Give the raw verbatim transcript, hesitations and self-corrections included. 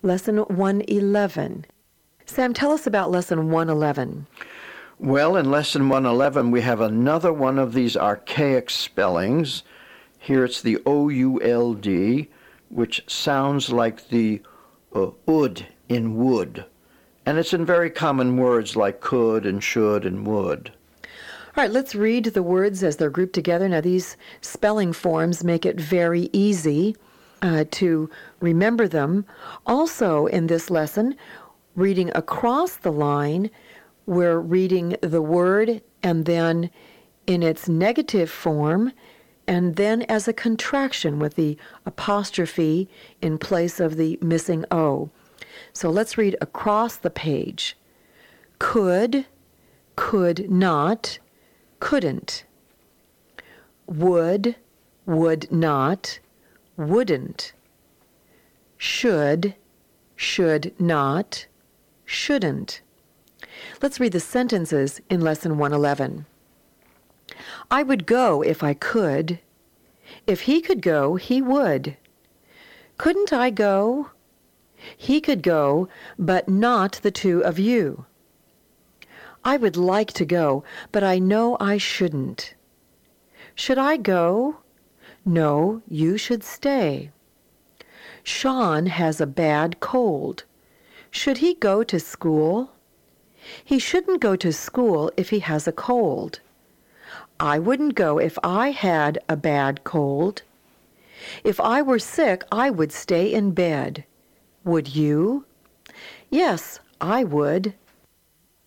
Lesson one eleven. Sam, tell us about Lesson one eleven. Well, in Lesson one eleven, we have another one of these archaic spellings. Here it's the O U L D, which sounds like the uh, ud in wood. And it's in very common words like could and should and would. All right, let's read the words as they're grouped together. Now, these spelling forms make it very easy uh, to remember them. Also, in this lesson, reading across the line, we're reading the word and then in its negative form, and then as a contraction with the apostrophe in place of the missing O. So let's read across the page. Could, could not, couldn't. Would, would not, wouldn't. Should, should not, shouldn't. Let's read the sentences in Lesson one eleven. I would go if I could. If he could go, he would. Couldn't I go? He could go, but not the two of you. I would like to go, but I know I shouldn't. Should I go? No, you should stay. Sean has a bad cold. Should he go to school? He shouldn't go to school if he has a cold. I wouldn't go if I had a bad cold. If I were sick, I would stay in bed. Would you? Yes, I would.